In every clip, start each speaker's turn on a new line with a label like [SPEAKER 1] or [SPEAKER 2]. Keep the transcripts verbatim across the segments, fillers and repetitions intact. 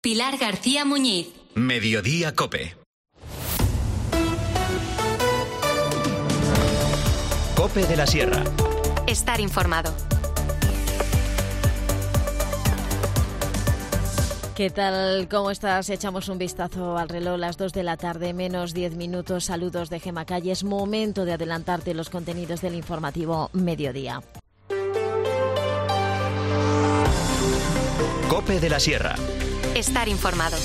[SPEAKER 1] Pilar García Muñiz.
[SPEAKER 2] Mediodía COPE. COPE de la Sierra.
[SPEAKER 1] Estar informado.
[SPEAKER 3] ¿Qué tal? ¿Cómo estás? Echamos un vistazo al reloj, las dos de la tarde, menos diez minutos. Saludos de Gema Calle. Es momento de adelantarte los contenidos del informativo Mediodía.
[SPEAKER 2] COPE de la Sierra.
[SPEAKER 1] Estar informado.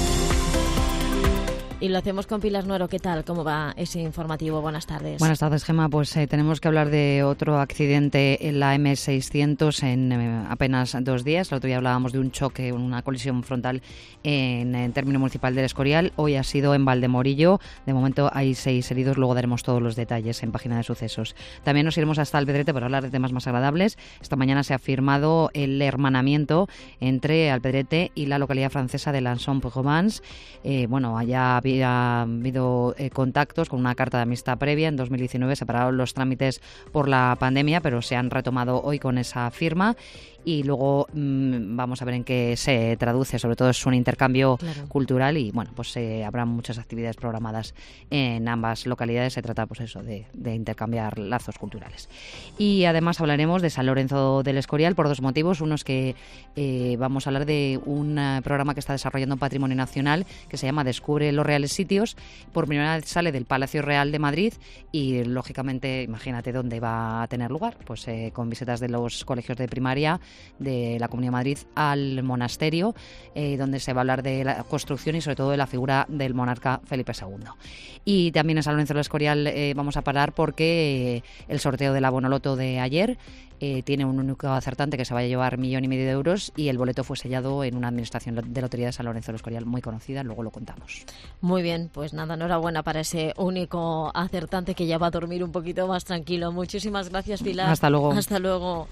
[SPEAKER 3] Y lo hacemos con Pilar Nuero. ¿Qué tal? ¿Cómo va ese informativo? Buenas tardes.
[SPEAKER 4] Buenas tardes, Gema. Pues eh, tenemos que hablar de otro accidente en la eme seiscientos en eh, apenas dos días. El otro día hablábamos de un choque, una colisión frontal en el término municipal del Escorial. Hoy ha sido en Valdemorillo. De momento hay seis heridos. Luego daremos todos los detalles en Página de Sucesos. También nos iremos hasta Alpedrete para hablar de temas más agradables. Esta mañana se ha firmado el hermanamiento entre Alpedrete y la localidad francesa de Lançon-Provence. Eh, bueno, allá había habido eh, contactos con una carta de amistad previa. En dos mil diecinueve se pararon los trámites por la pandemia, pero se han retomado hoy con esa firma. Y luego mmm, vamos a ver en qué se traduce. Sobre todo es un intercambio claro. cultural y bueno, pues eh, habrá muchas actividades programadas en ambas localidades. Se trata pues eso de, de intercambiar lazos culturales. Y además hablaremos de San Lorenzo del Escorial por dos motivos. Uno es que eh, vamos a hablar de un uh, programa que está desarrollando Patrimonio Nacional que se llama Descubre los Reales Sitios. Por primera vez sale del Palacio Real de Madrid y lógicamente imagínate dónde va a tener lugar. Pues eh, con visitas de los colegios de primaria de la Comunidad de Madrid al monasterio, eh, donde se va a hablar de la construcción y sobre todo de la figura del monarca Felipe segundo. Y también en San Lorenzo del Escorial eh, vamos a parar porque eh, el sorteo de la Bonoloto de ayer eh, tiene un único acertante que se va a llevar millón y medio de euros y el boleto fue sellado en una administración de lotería de San Lorenzo del Escorial muy conocida, luego lo contamos.
[SPEAKER 3] Muy bien, pues nada, enhorabuena para ese único acertante que ya va a dormir un poquito más tranquilo. Muchísimas gracias, Pilar.
[SPEAKER 4] Hasta luego.
[SPEAKER 3] Hasta luego.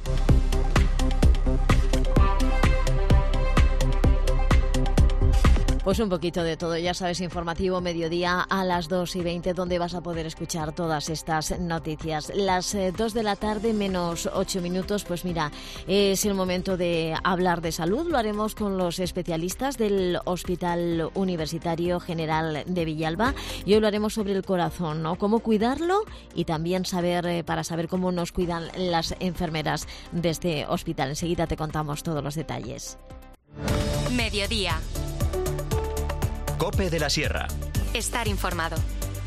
[SPEAKER 3] Pues un poquito de todo, ya sabes, informativo Mediodía a las dos y veinte, donde vas a poder escuchar todas estas noticias. Las eh, dos de la tarde menos ocho minutos, pues mira, es el momento de hablar de salud. Lo haremos con los especialistas del Hospital Universitario General de Villalba y hoy lo haremos sobre el corazón, ¿no? Cómo cuidarlo y también saber eh, para saber cómo nos cuidan las enfermeras de este hospital. Enseguida te contamos todos los detalles.
[SPEAKER 1] Mediodía.
[SPEAKER 2] COPE de la Sierra.
[SPEAKER 1] Estar informado.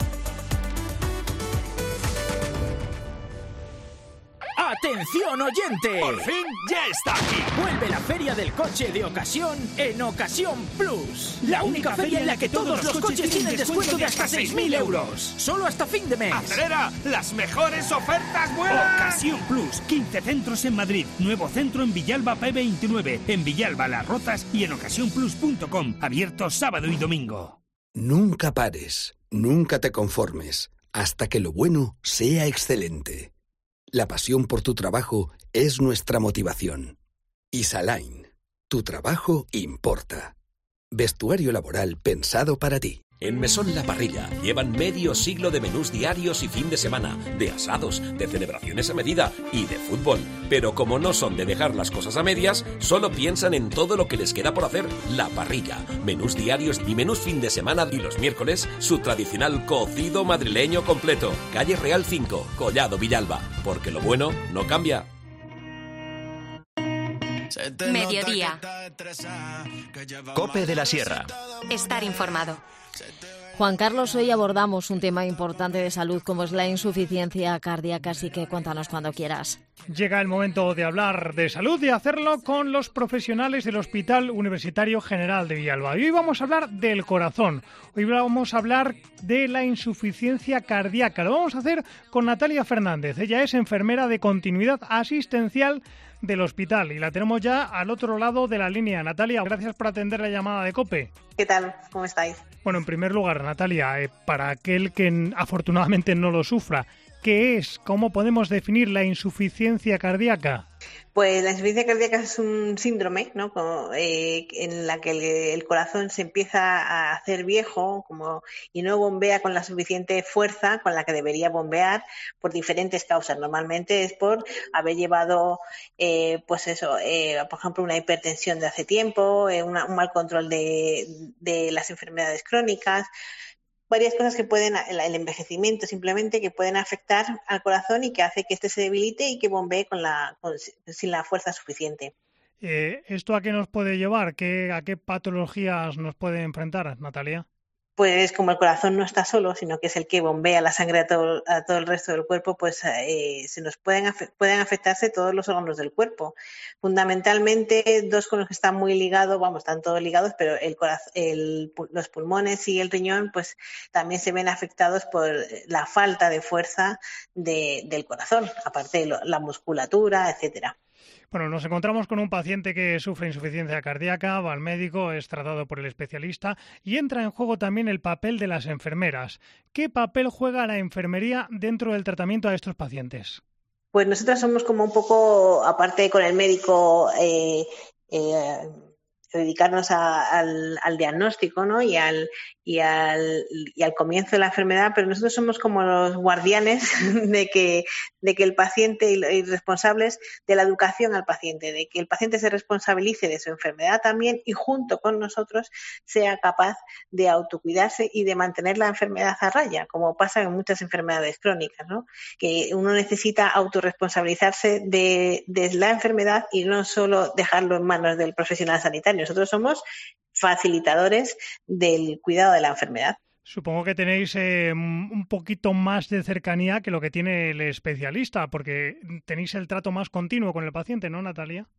[SPEAKER 5] ¡Atención, oyente!
[SPEAKER 6] ¡Por fin ya está aquí!
[SPEAKER 5] Vuelve la Feria del Coche de Ocasión en Ocasión Plus. La única feria en la que todos los coches tienen descuento de hasta seis mil euros. Solo hasta fin de mes.
[SPEAKER 6] ¡Acelera! ¡Las mejores ofertas vuelan!
[SPEAKER 7] Ocasión Plus. quince centros en Madrid. Nuevo centro en Villalba P veintinueve. En Villalba Las Rozas y en ocasión plus punto com. Abierto sábado y domingo.
[SPEAKER 8] Nunca pares. Nunca te conformes. Hasta que lo bueno sea excelente. La pasión por tu trabajo es nuestra motivación. Isalain, tu trabajo importa. Vestuario laboral pensado para ti.
[SPEAKER 9] En Mesón La Parrilla llevan medio siglo de menús diarios y fin de semana, de asados, de celebraciones a medida y de fútbol. Pero como no son de dejar las cosas a medias, solo piensan en todo lo que les queda por hacer. La Parrilla, menús diarios y menús fin de semana y los miércoles, su tradicional cocido madrileño completo. Calle Real cinco, Collado Villalba, porque lo bueno no cambia.
[SPEAKER 1] Mediodía.
[SPEAKER 2] COPE de la Sierra.
[SPEAKER 1] Estar informado.
[SPEAKER 3] Juan Carlos, hoy abordamos un tema importante de salud como es la insuficiencia cardíaca, así que cuéntanos cuando quieras.
[SPEAKER 10] Llega el momento de hablar de salud y hacerlo con los profesionales del Hospital Universitario General de Villalba. Y hoy vamos a hablar del corazón, hoy vamos a hablar de la insuficiencia cardíaca. Lo vamos a hacer con Natalia Fernández, ella es enfermera de continuidad asistencial del hospital y la tenemos ya al otro lado de la línea. Natalia, gracias por atender la llamada de COPE.
[SPEAKER 11] ¿Qué tal? ¿Cómo estáis?
[SPEAKER 10] Bueno, en primer lugar, Natalia, eh, para aquel que afortunadamente no lo sufra, ¿qué es? ¿Cómo podemos definir la insuficiencia cardíaca?
[SPEAKER 11] Pues la insuficiencia cardíaca es un síndrome, ¿no? Como, eh, en la que el, el corazón se empieza a hacer viejo como, y no bombea con la suficiente fuerza con la que debería bombear por diferentes causas. Normalmente es por haber llevado, eh, pues eso, eh, por ejemplo, una hipertensión de hace tiempo, eh, una, un mal control de, de las enfermedades crónicas. Varias cosas que pueden, el envejecimiento simplemente, que pueden afectar al corazón y que hace que éste se debilite y que bombee con la, con, sin la fuerza suficiente.
[SPEAKER 10] Eh, ¿Esto a qué nos puede llevar? ¿Qué, ¿A qué patologías nos puede enfrentar, Natalia?
[SPEAKER 11] Pues como el corazón no está solo, sino que es el que bombea la sangre a todo, a todo el resto del cuerpo, pues eh, se nos pueden, pueden afectarse todos los órganos del cuerpo. Fundamentalmente, dos con los que están muy ligados, vamos, están todos ligados, pero el corazón, el, los pulmones y el riñón, pues también se ven afectados por la falta de fuerza de, del corazón, aparte de lo, la musculatura, etcétera.
[SPEAKER 10] Bueno, nos encontramos con un paciente que sufre insuficiencia cardíaca, va al médico, es tratado por el especialista y entra en juego también el papel de las enfermeras. ¿Qué papel juega la enfermería dentro del tratamiento a estos pacientes?
[SPEAKER 11] Pues nosotros somos como un poco, aparte con el médico, eh, eh, dedicarnos a, al, al diagnóstico, ¿no? y, al, y, al, y al comienzo de la enfermedad, pero nosotros somos como los guardianes de que, de que el paciente y, y responsables de la educación al paciente, de que el paciente se responsabilice de su enfermedad también y junto con nosotros sea capaz de autocuidarse y de mantener la enfermedad a raya, como pasa en muchas enfermedades crónicas, ¿no? Que uno necesita autorresponsabilizarse de, de la enfermedad y no solo dejarlo en manos del profesional sanitario. Nosotros somos facilitadores del cuidado de la enfermedad.
[SPEAKER 10] Supongo que tenéis eh, un poquito más de cercanía que lo que tiene el especialista, porque tenéis el trato más continuo con el paciente, ¿no, Natalia?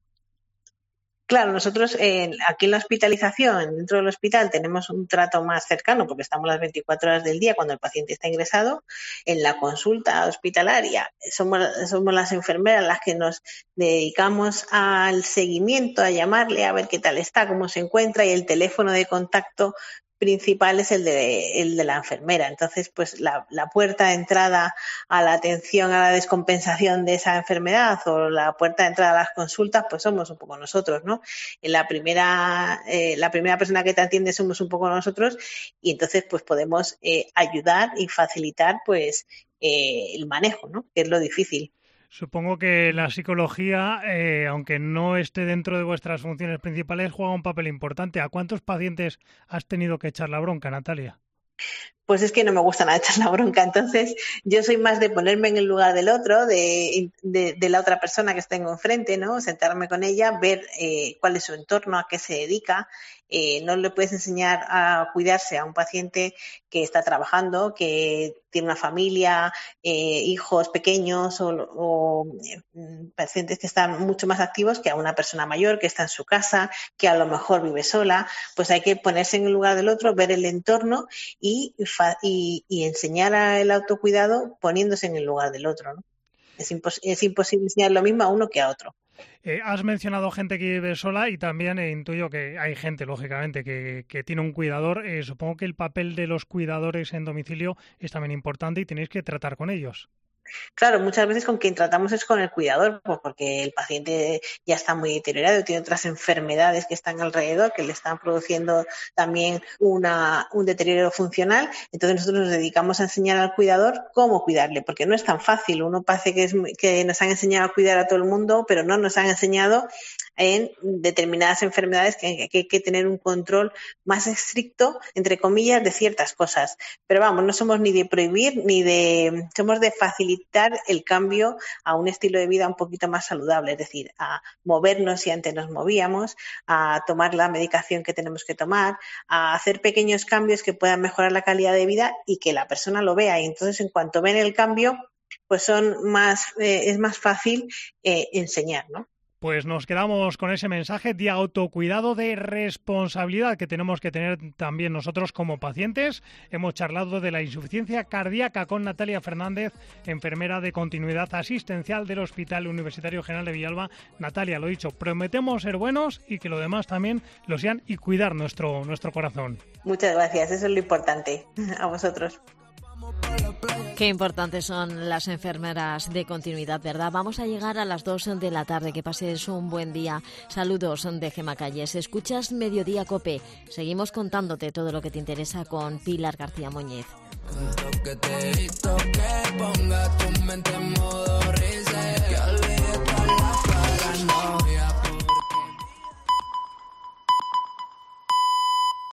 [SPEAKER 11] Claro, nosotros eh, aquí en la hospitalización, dentro del hospital, tenemos un trato más cercano porque estamos las veinticuatro horas del día cuando el paciente está ingresado. En la consulta hospitalaria somos, somos las enfermeras las que nos dedicamos al seguimiento, a llamarle, a ver qué tal está, cómo se encuentra, y el teléfono de contacto principal es el de, el de la enfermera. Entonces, pues la, la puerta de entrada a la atención a la descompensación de esa enfermedad o la puerta de entrada a las consultas, pues somos un poco nosotros, ¿no? En la primera, eh, la primera persona que te atiende somos un poco nosotros y entonces pues podemos eh, ayudar y facilitar pues eh, el manejo, ¿no? Que es lo difícil.
[SPEAKER 10] Supongo que la psicología, eh, aunque no esté dentro de vuestras funciones principales, juega un papel importante. ¿A cuántos pacientes has tenido que echar la bronca, Natalia?
[SPEAKER 11] Pues es que no me gusta nada echar la bronca, entonces yo soy más de ponerme en el lugar del otro, de, de, de la otra persona que tengo enfrente, ¿no? Sentarme con ella, ver eh, cuál es su entorno, a qué se dedica. Eh, no le puedes enseñar a cuidarse a un paciente que está trabajando, que tiene una familia, eh, hijos pequeños o, o eh, pacientes que están mucho más activos que a una persona mayor que está en su casa, que a lo mejor vive sola. Pues hay que ponerse en el lugar del otro, ver el entorno y, y, y enseñar el autocuidado poniéndose en el lugar del otro, ¿no? Es, impos- es imposible enseñar lo mismo a uno que a otro.
[SPEAKER 10] Eh, has mencionado gente que vive sola y también eh, intuyo que hay gente, lógicamente, que, que tiene un cuidador. Eh, supongo que el papel de los cuidadores en domicilio es también importante y tenéis que tratar con ellos.
[SPEAKER 11] Claro, muchas veces con quien tratamos es con el cuidador, pues porque el paciente ya está muy deteriorado, tiene otras enfermedades que están alrededor, que le están produciendo también una, un deterioro funcional. Entonces nosotros nos dedicamos a enseñar al cuidador cómo cuidarle, porque no es tan fácil. Uno parece que, es, que nos han enseñado a cuidar a todo el mundo, pero no nos han enseñado en determinadas enfermedades que, que hay que tener un control más estricto, entre comillas, de ciertas cosas. Pero vamos, no somos ni de prohibir ni de... somos de facilitar el cambio a un estilo de vida un poquito más saludable, es decir, a movernos si antes nos movíamos, a tomar la medicación que tenemos que tomar, a hacer pequeños cambios que puedan mejorar la calidad de vida y que la persona lo vea. Y entonces, en cuanto ven el cambio, pues son más eh, es más fácil eh, enseñar, ¿no?
[SPEAKER 10] Pues nos quedamos con ese mensaje de autocuidado, de responsabilidad que tenemos que tener también nosotros como pacientes. Hemos charlado de la insuficiencia cardíaca con Natalia Fernández, enfermera de continuidad asistencial del Hospital Universitario General de Villalba. Natalia, lo dicho, prometemos ser buenos y que lo demás también lo sean y cuidar nuestro, nuestro corazón.
[SPEAKER 11] Muchas gracias, eso es lo importante. A vosotros.
[SPEAKER 3] Qué importantes son las enfermeras de continuidad, ¿verdad? Vamos a llegar a las dos de la tarde. Que pases un buen día. Saludos de Gema Calles. Escuchas Mediodía COPE. Seguimos contándote todo lo que te interesa con Pilar García Muñiz.
[SPEAKER 12] Que te hizo que ponga tu mente en modo reset, que olvide todas las paranoias.